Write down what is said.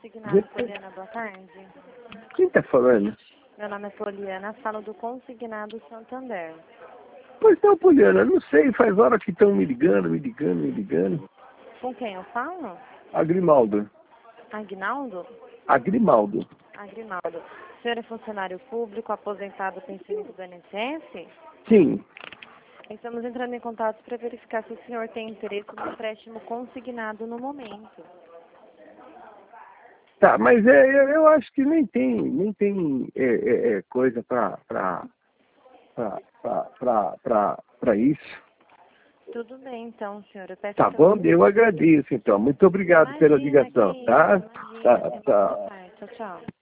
Consignado, Poliana, boa tarde. Quem está falando? Meu nome é Poliana, falo do Consignado Santander. Pois não, Poliana, não sei, faz hora que estão me ligando. Com quem eu falo? Agrimaldo. Aguinaldo? Agrimaldo. Agrimaldo. O senhor é funcionário público, aposentado pensionista do INSS? Sim. Estamos entrando em contato para verificar se o senhor tem interesse no empréstimo consignado no momento. Tá, mas eu acho que nem tem coisa para isso. Tudo bem, então, senhor. Eu peço Tá que bom? Eu agradeço, então. Muito obrigado pela ligação, tá? Imagina, Tá, tenha uma tá. boa tarde. Tchau, tchau.